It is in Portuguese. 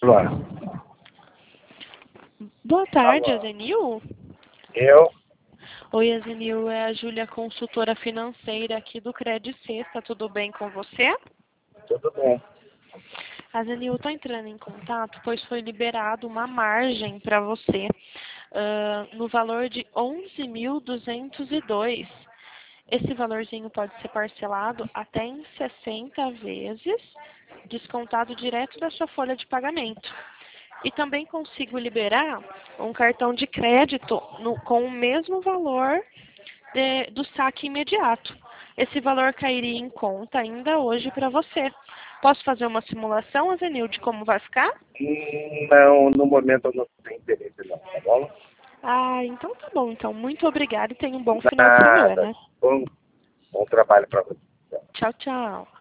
João. Boa tarde, Alô. Azenil. Eu? Oi, Azenil, é a Júlia, consultora financeira aqui do Credit Sexta. Tudo bem com você? Tudo bem. Azenil, eu estou entrando em contato, pois foi liberado uma margem para você no valor de 11.202. Esse valorzinho pode ser parcelado até em 60 vezes, descontado direto da sua folha de pagamento. E também consigo liberar um cartão de crédito com o mesmo valor do saque imediato. Esse valor cairia em conta ainda hoje para você. Posso fazer uma simulação, Azenil, de como vai ficar? Não, no momento eu não tenho interesse não, tá bom? Ah, então tá bom. Então, muito obrigada e tenha um bom final de Nada. semana. Bom trabalho para você. Tchau, tchau.